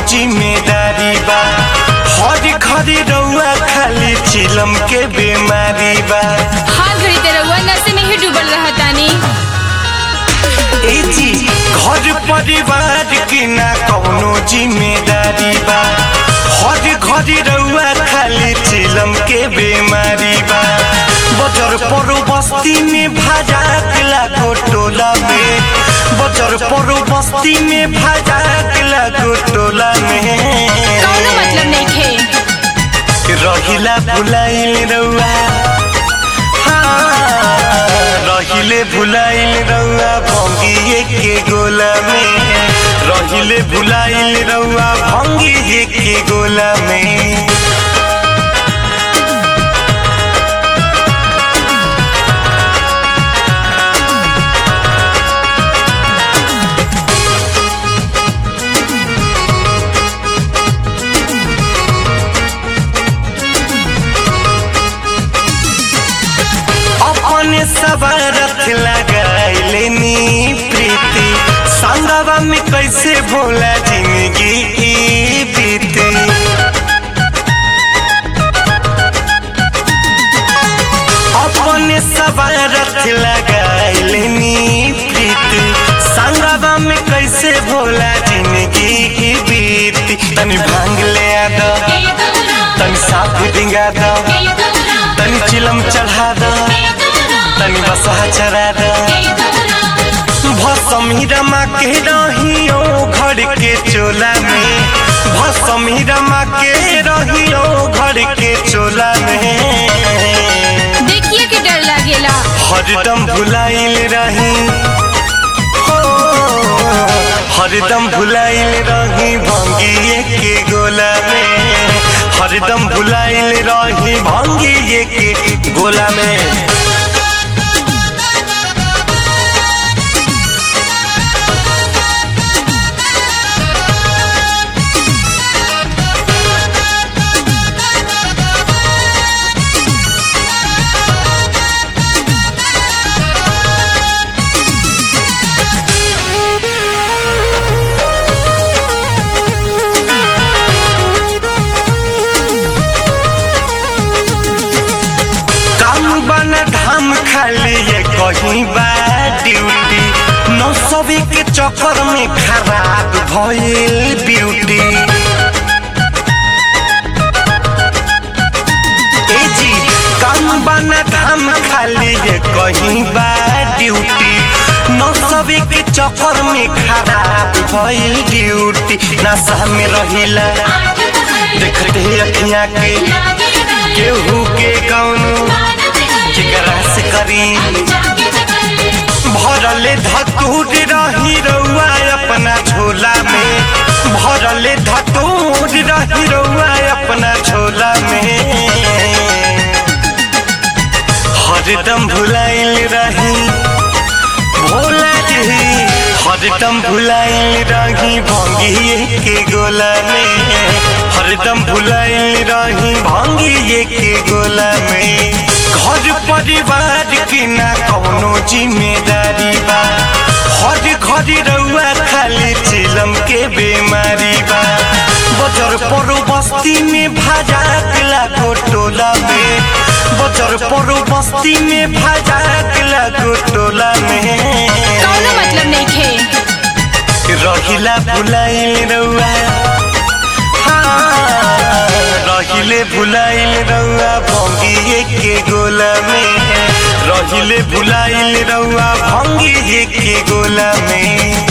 जिम्मेदारी बा। हर घड़ी रउआ खाली चिलम के बीमारी बा। हर घड़ी ते रउआ नशे में ही डूबल रहतानी। ए जी घर परिवार की ना कौनो जिम्मेदारी बा। हर घड़ी रउआ खाली चिलम के बीमारी बा। बजर परो बस्ती में भाजाक लागो टोला में। बजर परो बस्ती में भाजाक लागो टोला में। कौनो मतलब नहीं खे रहिला भुलाइल रउआ। रहिले भुलाइल रउआ भंगिए के गोला में। रहिले भुलाइल रउआ भंगिए के गोला में। अपने सवारत लगाइलेनी प्रीति। संगवा में कैसे भोला जिंदगी बीते। अपने सवारत लगाइलेनी प्रीति। संगवा में कैसे भोला जिंदगी बीती। तनी भांग ले आदा, तनी साफ डिंगा दा, तनी चिलम चढ़ा दा, तनी बसहा चरा दा। भसमी रमा के रहियो घर के चोला में। भसमी रमा के रहियो घर के चोला में। देखिए के डर लागेला। हरदम भुलाइल रही हो, हरदम भुलाइल रही भंगिए के गोला में। हरदम भुलाइल रही भंगिए के गोला में। धाम खाली ये कहीं बा ड्यूटी। नौसवी के चक्कर में खराब भइल ब्यूटी। ए जी काम बना धाम खाली ये कहीं बा ड्यूटी। नौसवी के चक्कर में खराब भइल ड्यूटी। नशा में रहिला देखते अखियाँ के केहू के कौनो से करी। भरले धतूर रही रउआ अपना झोला में। भरले धतूर रही रउआ अपना झोला में। हरदम भुलाइल रही भोला जी। हरदम भुलाइल रही भंगिए के गोला में। हरदम भुलाइल रही भंगिए के गोला में। घर परिवार की ना कौनो जिम्मेदारी बा। हर घड़ी रउआ खाली चिलम के बीमारी बा। बजर परो बस्ती में भाजाक लागो टोला में। बजर परो बस्ती में भाजाक लागो टोला में। कौनो मतलब नहीं खे रहिला भुलाइल रउआ। रहिले भुलाइल रउआ भंगिए के गोला में। रहिले भुलाइल रउआ भंगिए के गोला में।